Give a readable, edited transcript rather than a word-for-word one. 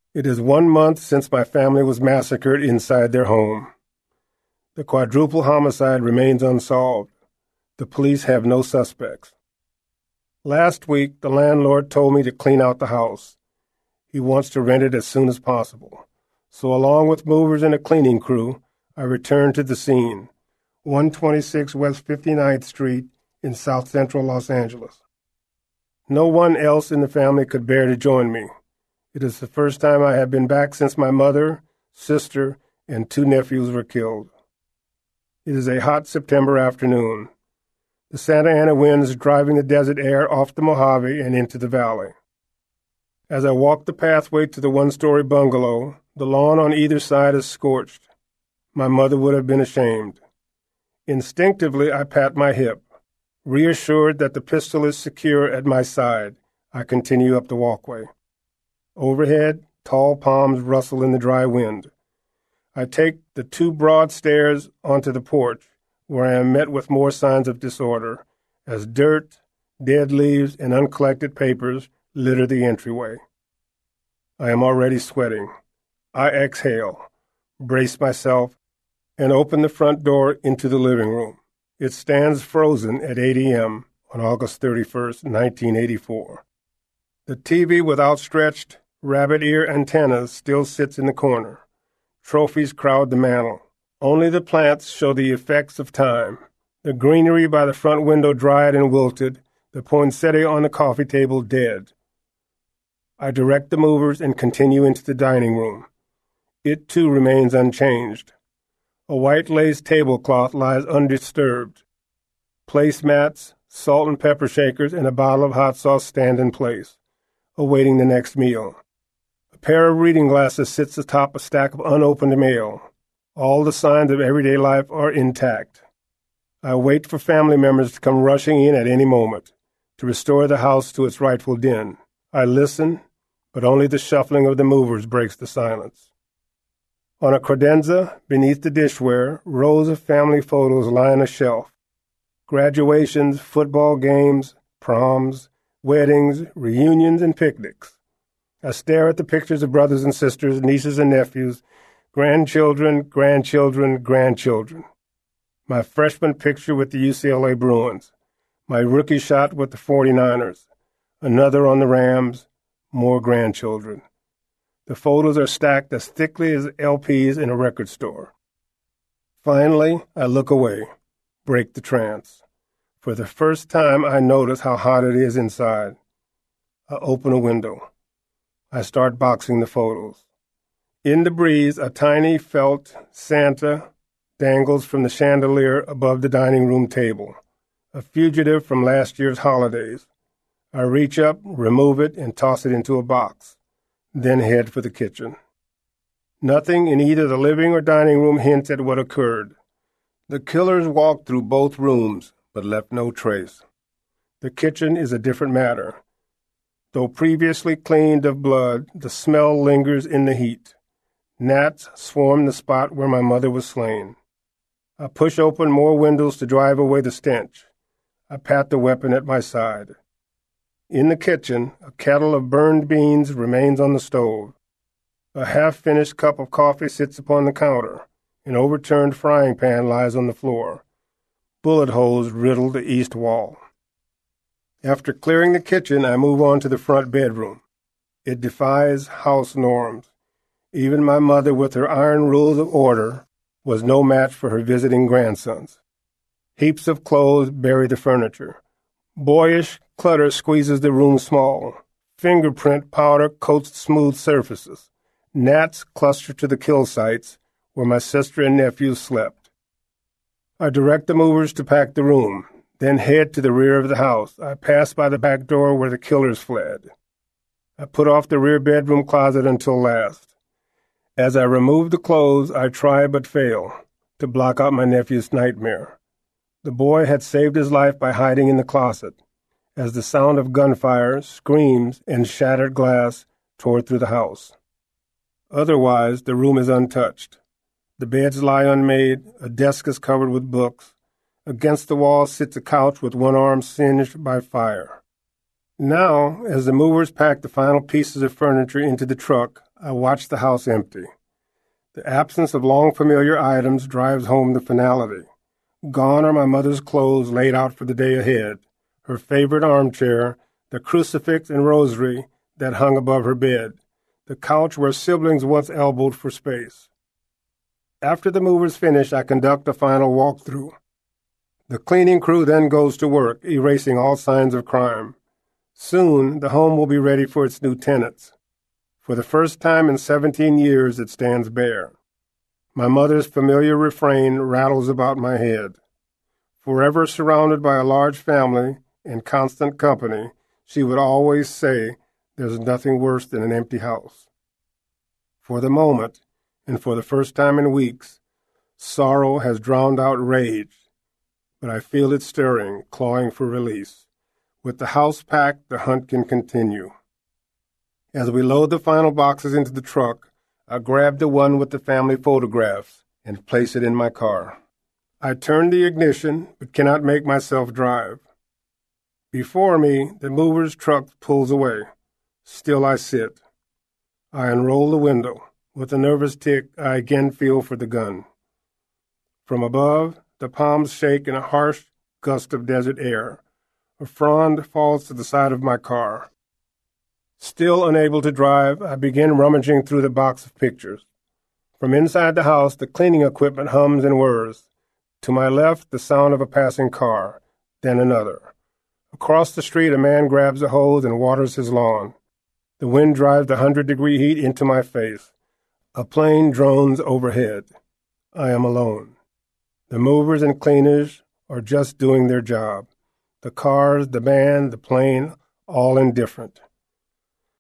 It is 1 month since my family was massacred inside their home. The quadruple homicide remains unsolved. The police have no suspects. Last week, the landlord told me to clean out the house. He wants to rent it as soon as possible. So along with movers and a cleaning crew, I returned to the scene, 126 West 59th Street in South Central Los Angeles. No one else in the family could bear to join me. It is the first time I have been back since my mother, sister, and 2 nephews were killed. It is a hot September afternoon. The Santa Ana wind is driving the desert air off the Mojave and into the valley. As I walk the pathway to the 1-story bungalow, the lawn on either side is scorched. My mother would have been ashamed. Instinctively, I pat my hip. Reassured that the pistol is secure at my side, I continue up the walkway. Overhead, tall palms rustle in the dry wind. I take the 2 broad stairs onto the porch, where I am met with more signs of disorder, as dirt, dead leaves, and uncollected papers litter the entryway. I am already sweating. I exhale, brace myself, and open the front door into the living room. It stands frozen at 8 a.m. on August 31st, 1984. The TV with outstretched rabbit ear antennas still sits in the corner. Trophies crowd the mantel. Only the plants show the effects of time. The greenery by the front window dried and wilted, the poinsettia on the coffee table dead. I direct the movers and continue into the dining room. It, too, remains unchanged. A white lace tablecloth lies undisturbed. Placemats, salt and pepper shakers, and a bottle of hot sauce stand in place, awaiting the next meal. A pair of reading glasses sits atop a stack of unopened mail. All the signs of everyday life are intact. I wait for family members to come rushing in at any moment, to restore the house to its rightful den. I listen, but only the shuffling of the movers breaks the silence. On a credenza, beneath the dishware, rows of family photos line a shelf. Graduations, football games, proms, weddings, reunions, and picnics. I stare at the pictures of brothers and sisters, nieces and nephews, grandchildren, grandchildren. My freshman picture with the UCLA Bruins. My rookie shot with the 49ers. Another on the Rams. More grandchildren. The photos are stacked as thickly as LPs in a record store. Finally, I look away, break the trance. For the first time, I notice how hot it is inside. I open a window. I start boxing the photos. In the breeze, a tiny felt Santa dangles from the chandelier above the dining room table, a fugitive from last year's holidays. I reach up, remove it, and toss it into a box, then head for the kitchen. Nothing in either the living or dining room hints at what occurred. The killers walked through both rooms, but left no trace. The kitchen is a different matter. Though previously cleaned of blood, the smell lingers in the heat. Gnats swarm the spot where my mother was slain. I push open more windows to drive away the stench. I pat the weapon at my side. In the kitchen, a kettle of burned beans remains on the stove. A half-finished cup of coffee sits upon the counter. An overturned frying pan lies on the floor. Bullet holes riddle the east wall. After clearing the kitchen, I move on to the front bedroom. It defies house norms. Even my mother, with her iron rules of order, was no match for her visiting grandsons. Heaps of clothes bury the furniture. Boyish clutter squeezes the room small. Fingerprint powder coats smooth surfaces. Gnats cluster to the kill sites where my sister and nephews slept. I direct the movers to pack the room, then head to the rear of the house. I pass by the back door where the killers fled. I put off the rear bedroom closet until last. As I remove the clothes, I try but fail to block out my nephew's nightmare. The boy had saved his life by hiding in the closet, as the sound of gunfire, screams, and shattered glass tore through the house. Otherwise, the room is untouched. The beds lie unmade, a desk is covered with books. Against the wall sits a couch with one arm singed by fire. Now, as the movers pack the final pieces of furniture into the truck, I watch the house empty. The absence of long familiar items drives home the finality. Gone are my mother's clothes laid out for the day ahead, her favorite armchair, the crucifix and rosary that hung above her bed, the couch where siblings once elbowed for space. After the movers finish, I conduct a final walkthrough. The cleaning crew then goes to work, erasing all signs of crime. Soon, the home will be ready for its new tenants. For the first time in 17 years, it stands bare. My mother's familiar refrain rattles about my head. Forever surrounded by a large family and constant company, she would always say, "There's nothing worse than an empty house." For the moment, and for the first time in weeks, sorrow has drowned out rage, but I feel it stirring, clawing for release. With the house packed, the hunt can continue. As we load the final boxes into the truck, I grab the one with the family photographs and place it in my car. I turn the ignition, but cannot make myself drive. Before me, the mover's truck pulls away. Still I sit. I unroll the window. With a nervous tick, I again feel for the gun. From above, the palms shake in a harsh gust of desert air. A frond falls to the side of my car. Still unable to drive, I begin rummaging through the box of pictures. From inside the house, the cleaning equipment hums and whirs. To my left, the sound of a passing car, then another. Across the street, a man grabs a hose and waters his lawn. The wind drives the 100-degree heat into my face. A plane drones overhead. I am alone. The movers and cleaners are just doing their job. The cars, the band, the plane, all indifferent.